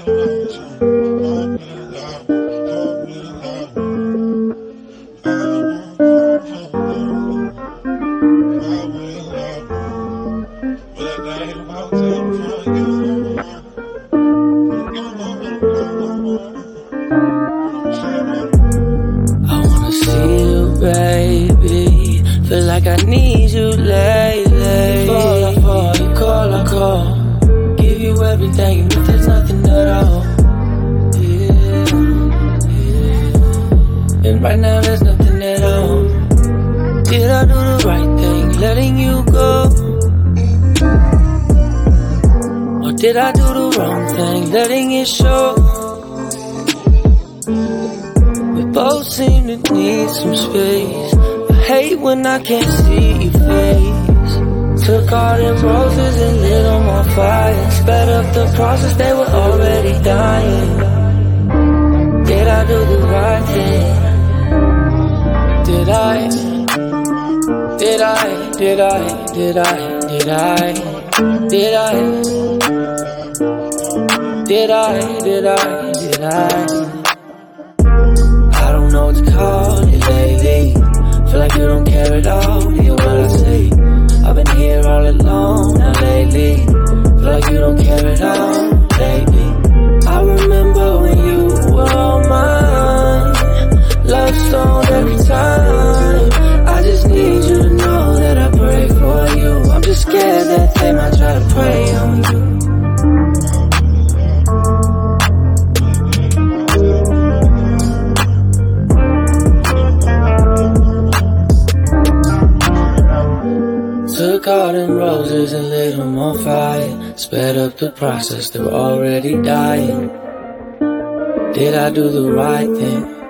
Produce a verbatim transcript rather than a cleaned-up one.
Baby, feel like I need you lately. Fall, I fall, you call, I call. Give you everything, even if there's nothing at all. Yeah, yeah. And right now there's nothing at all. Did I do the right thing, letting you go? Or did I do the wrong thing, letting it show? Both seem to need some space. I hate when I can't see your face. Took all them roses and lit them on fire. Sped up the process, they were already dying. Did I do the right thing? Did I? Did I? Did I? Did I? Did I? Did I? Did I? Did I? Did I? I don't know what to call it lately. Feel like you don't care at all, hear what I say. I've been here all alone now lately. Feel like you don't care at all lately. I remember when you were all mine. Love song every time. I just need you to know that I pray for you. I'm just scared that they might try to prey on you. Took all them roses and lit them on fire. Sped up the process, they were already dying. Did I do the right thing?